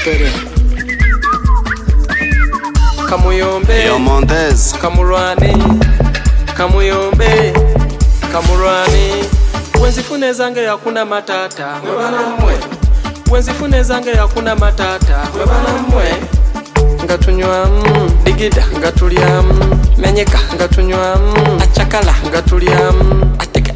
Mapere Kamuyombe Yo Montez Kamurwani Kamuyombe Kamurwani Wenzifune zange yakuna matata Webana mwe Wenzifune zange yakuna matata Webana mwe Ngatunywa digida ngatulia menyeka ngatunywa achakala ngatulia ateka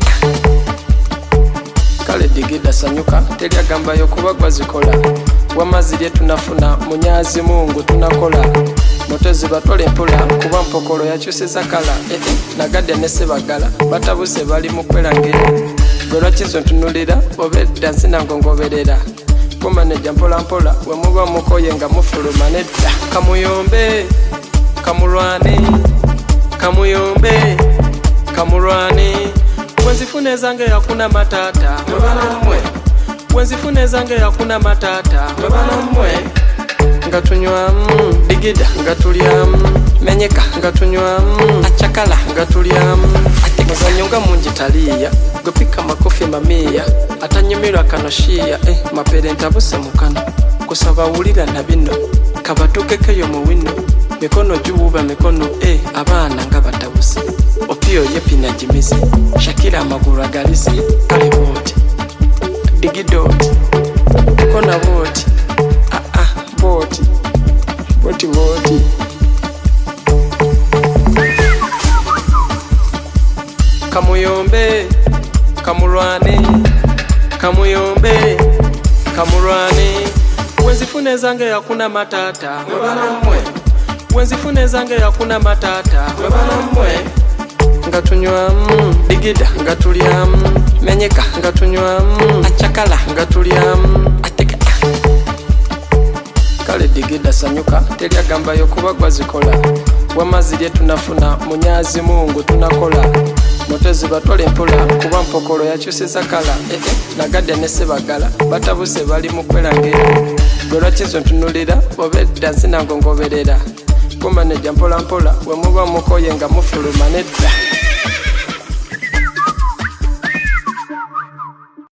kale digida sanyuka teli agamba yo kubagwa zikola wamazirye tunafuna munyazi Mungu tunakola motezi batwale mpula kuba mpokolo yakyuseza kala nagadde ne sebagala batabuse bali mu kwelangera golwa kizo ntunulira obedda zinangongoberera kumaneja mpola mpola wemuba mukoye nga mufuluma nedda Kamuyombe Kamurwani Kamuyombe Kamurwani wenzifune zange yakuna matata webana mwe wenzifune zange yakuna matata webana mwe ngatunywa digida ngatulia menyeka ngatunywa achakala ngatulia ateka mungi taliya gopika makofi mamia atanyumirwa kanoshiya mapere ntabuse mukano kusaba wulira na bino kabatukekeyo mu wino mikono juuba mikono abana nga batabuse opiyo yepina jimizi Shakira amaguru agalize kale boti digidoti kona boti boti boti boti Kamuyombe Kamurwani Kamuyombe Kamurwani wenzifune zange yakuna matata webana mwe wenzifune zange yakuna matata webana mwe ngatunywa digida ngatulia menyeka ngatunywa achakala ngatulia ateka kale digida sanyuka teli agamba yo kubagwa zikola wamazirye tunafuna munyazi Mungu tunakola motezi batwale mpula kuba mpokolo yakyuseza kala nagadde ne sebagala batabuse bali mu kwelangera golwa kizo ntunulira obedda zinangongoberera kumaneja mpola mpola wemuba mukoye nga mufuluma nedda